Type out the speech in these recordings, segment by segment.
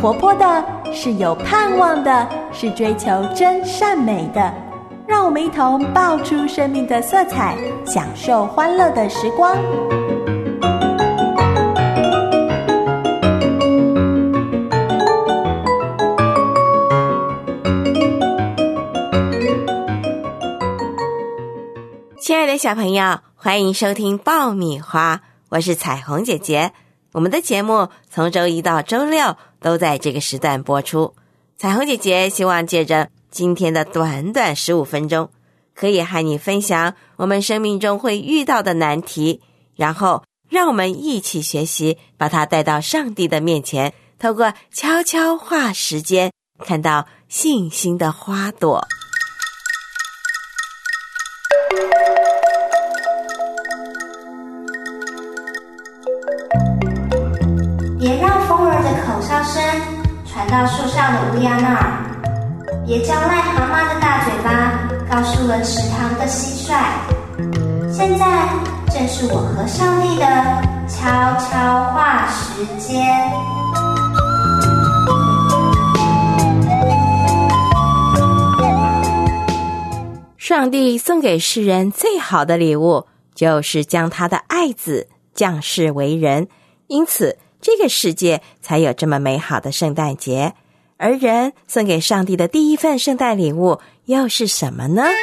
活泼的，是有盼望的，是追求真善美的。让我们一同爆出生命的色彩，享受欢乐的时光。 亲爱的小朋友，欢迎收听爆米花，我是彩虹姐姐。我们的节目从周一到周六都在这个时段播出。彩虹姐姐希望借着今天的短短15分钟，可以和你分享我们生命中会遇到的难题，然后让我们一起学习，把它带到上帝的面前，透过悄悄话时间，看到信心的花朵。 别让风儿的口哨声传到树上的乌鸦那儿，别叫癞蛤蟆的大嘴巴告诉了池塘的蟋蟀。现在正是我和上帝的悄悄话时间。 上帝送给世人最好的礼物，就是将他的爱子降世为人，因此这个世界才有这么美好的圣诞节。而人送给上帝的第一份圣诞礼物又是什么呢？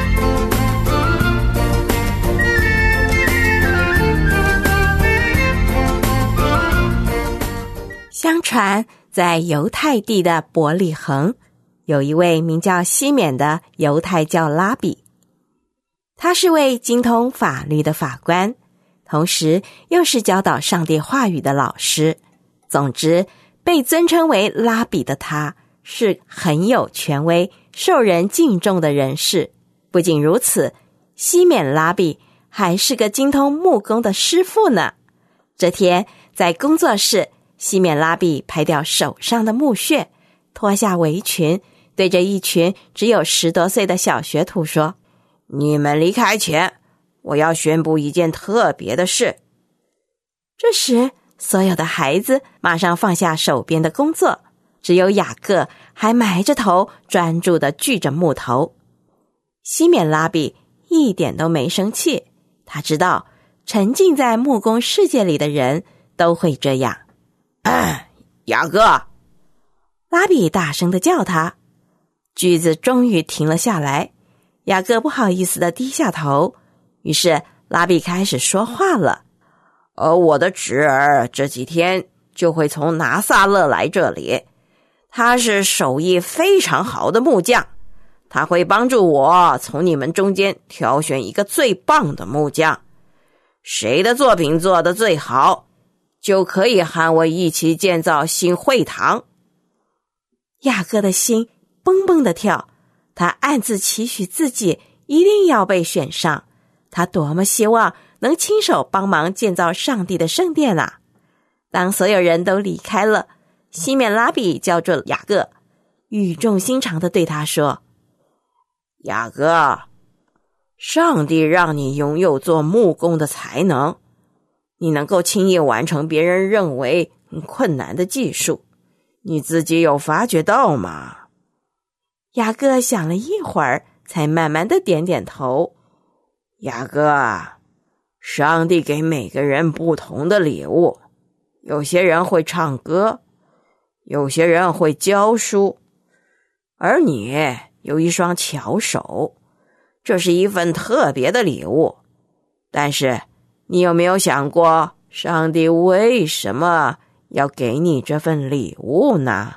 相传在犹太地的伯利恒，有一位名叫西缅的犹太教拉比，他是位精通法律的法官，同时又是教导上帝话语的老师。总之，被尊称为拉比的他是很有权威、受人敬重的人士。不仅如此，西缅拉比还是个精通木工的师傅呢。这天在工作室，西缅拉比拍掉手上的木屑，脱下围裙，对着一群只有10多岁的小学徒说：你们离开前，我要宣布一件特别的事。这时所有的孩子马上放下手边的工作，只有雅各还埋着头专注地锯着木头。西缅拉比一点都没生气，他知道沉浸在木工世界里的人都会这样。雅各！拉比大声地叫他。锯子终于停了下来，雅各不好意思地低下头。于是拉比开始说话了。我的侄儿这几天就会从拿撒勒来这里，他是手艺非常好的木匠，他会帮助我从你们中间挑选一个最棒的木匠，谁的作品做得最好，就可以和我一起建造新会堂。雅各的心蹦蹦地跳，他暗自期许自己一定要被选上，他多么希望能亲手帮忙建造上帝的圣殿啊！当所有人都离开了，西缅拉比叫住雅各，语重心长地对他说：雅各，上帝让你拥有做木工的才能，你能够轻易完成别人认为困难的技术，你自己有发觉到吗？雅各想了一会儿，才慢慢地点点头。雅各，上帝给每个人不同的礼物，有些人会唱歌，有些人会教书，而你有一双巧手，这是一份特别的礼物。但是你有没有想过，上帝为什么要给你这份礼物呢？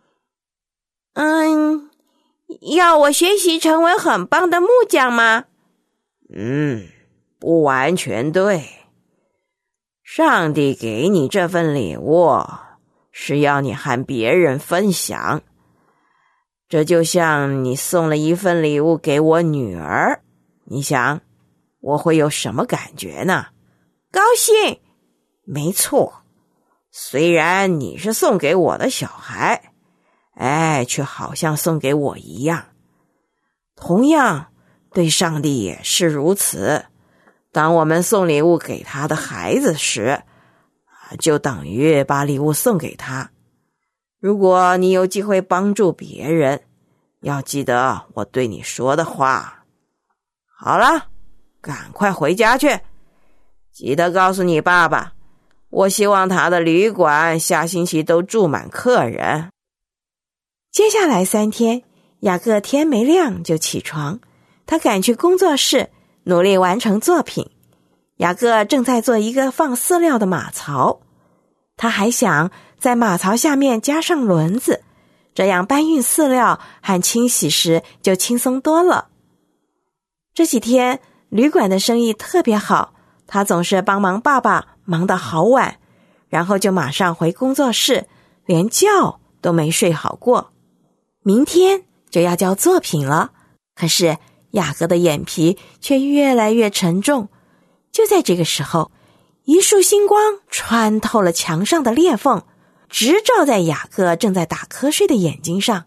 要我学习成为很棒的木匠吗？不完全对。上帝给你这份礼物，是要你和别人分享。这就像你送了一份礼物给我女儿，你想我会有什么感觉呢？高兴。没错，虽然你是送给我的小孩，却好像送给我一样。同样，对上帝也是如此。当我们送礼物给他的孩子时，就等于把礼物送给他。 如果你有机会帮助别人，要记得我对你说的话。好了，赶快回家去，记得告诉你爸爸，我希望他的旅馆下星期都住满客人。 接下来3天，雅各天没亮就起床，他赶去工作室，努力完成作品。雅各正在做一个放饲料的马槽，他还想在马槽下面加上轮子，这样搬运饲料和清洗时就轻松多了。这几天旅馆的生意特别好，他总是帮忙爸爸忙得好晚，然后就马上回工作室，连觉都没睡好过。明天就要交作品了，可是雅各的眼皮却越来越沉重。就在这个时候，一束星光穿透了墙上的裂缝，直照在雅各正在打瞌睡的眼睛上。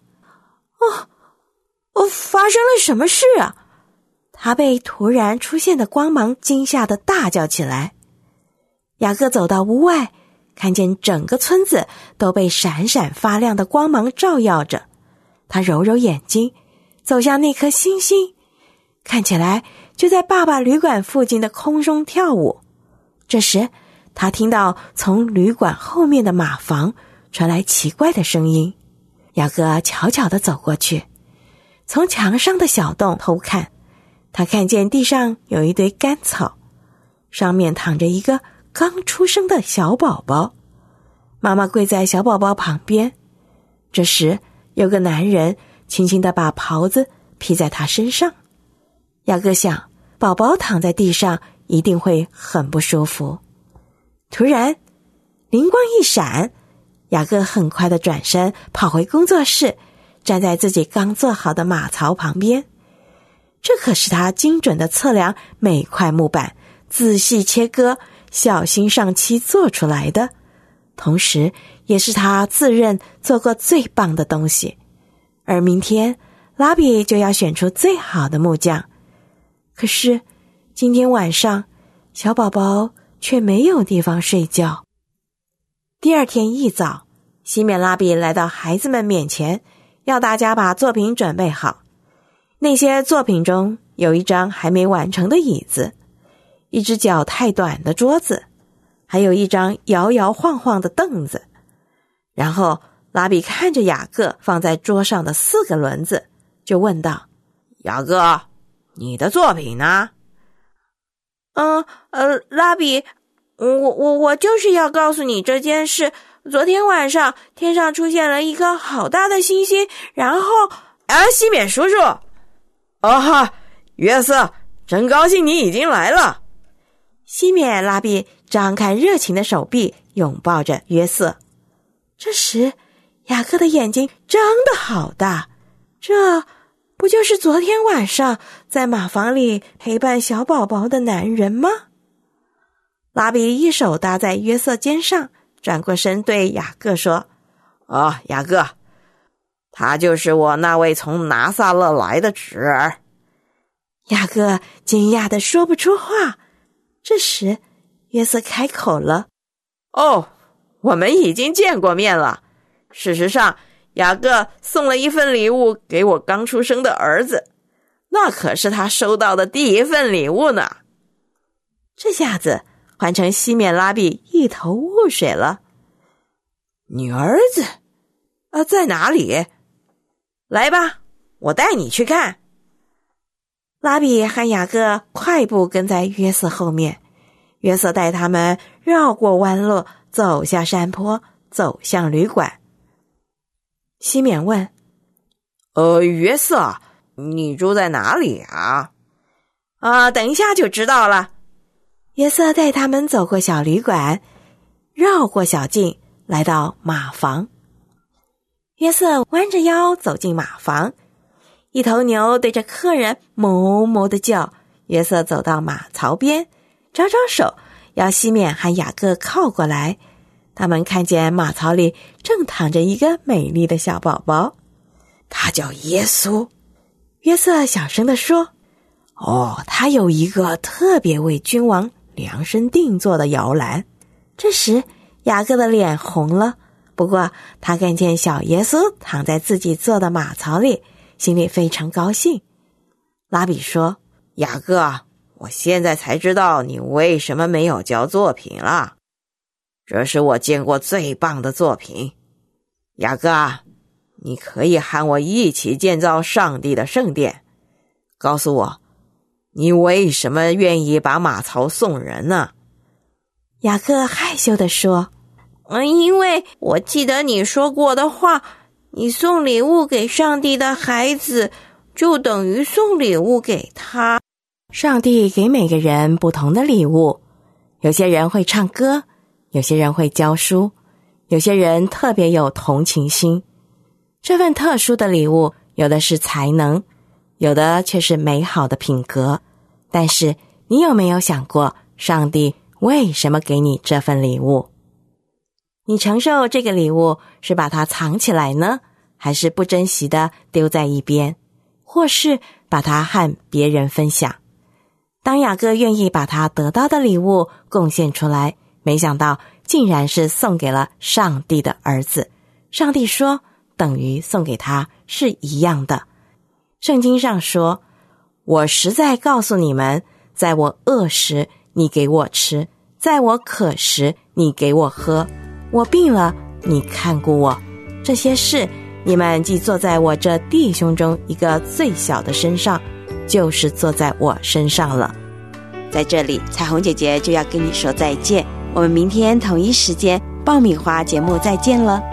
发生了什么事啊？他被突然出现的光芒惊吓得大叫起来。雅各走到屋外，看见整个村子都被闪闪发亮的光芒照耀着。他揉揉眼睛，走向那颗星星，看起来就在爸爸旅馆附近的空中跳舞。这时，他听到从旅馆后面的马房传来奇怪的声音。雅各悄悄地走过去，从墙上的小洞偷看，他看见地上有一堆干草，上面躺着一个刚出生的小宝宝。妈妈跪在小宝宝旁边，这时有个男人轻轻地把袍子披在他身上。雅各想，宝宝躺在地上一定会很不舒服。突然灵光一闪，雅各很快地转身跑回工作室，站在自己刚做好的马槽旁边。这可是他精准地测量每块木板，仔细切割，小心上漆做出来的，同时也是他自认做过最棒的东西。而明天拉比就要选出最好的木匠。可是今天晚上小宝宝却没有地方睡觉。第二天一早，西缅拉比来到孩子们面前，要大家把作品准备好。那些作品中有一张还没完成的椅子，一只脚太短的桌子，还有一张摇摇晃晃的凳子。然后拉比看着雅各放在桌上的4个轮子，就问道： 雅各，你的作品呢？ 拉比，我就是要告诉你这件事。昨天晚上天上出现了一颗好大的星星，然后西缅叔叔，约瑟，真高兴你已经来了。 西缅拉比张开热情的手臂，拥抱着约瑟。这时雅各的眼睛睁得好大，这不就是昨天晚上在马房里陪伴小宝宝的男人吗？拉比一手搭在约瑟肩上，转过身对雅各说： 雅各，他就是我那位从拿撒勒来的侄儿。 雅各惊讶地说不出话。这时约瑟开口了： 我们已经见过面了。事实上，雅各送了一份礼物给我刚出生的儿子，那可是他收到的第一份礼物呢。 这下子换成西缅拉比一头雾水了。 你儿子在哪里？来吧，我带你去看。 拉比和雅各快步跟在约瑟后面，约瑟带他们绕过弯路，走下山坡，走向旅馆。西缅问： 约瑟，你住在哪里啊？ 等一下就知道了。约瑟带他们走过小旅馆，绕过小径，来到马房。约瑟弯着腰走进马房，一头牛对着客人哞哞地叫。约瑟走到马槽边，招招手，要西缅和雅各靠过来。他们看见马槽里正躺着一个美丽的小宝宝， 他叫耶稣。 约瑟小声地说：他有一个特别为君王量身定做的摇篮。这时雅各的脸红了， 不过他看见小耶稣躺在自己做的马槽里，心里非常高兴。拉比说： 雅各，我现在才知道你为什么没有交作品了。这是我见过最棒的作品。雅各，你可以和我一起建造上帝的圣殿。告诉我，你为什么愿意把马槽送人呢？ 雅各害羞地说： 因为我记得你说过的话，你送礼物给上帝的孩子，就等于送礼物给他。 上帝给每个人不同的礼物，有些人会唱歌，有些人会教书，有些人特别有同情心。这份特殊的礼物，有的是才能，有的却是美好的品格。但是你有没有想过，上帝为什么给你这份礼物？你承受这个礼物是把它藏起来呢，还是不珍惜的丢在一边，或是把它和别人分享？当雅各愿意把他得到的礼物贡献出来，没想到竟然是送给了上帝的儿子。上帝说，等于送给他是一样的。圣经上说，我实在告诉你们，在我饿时你给我吃，在我渴时你给我喝，我病了你看顾我。这些事你们既做在我这弟兄中一个最小的身上，就是做在我身上了。在这里，彩虹姐姐就要跟你说再见，我们明天同一时间爆米花节目再见了。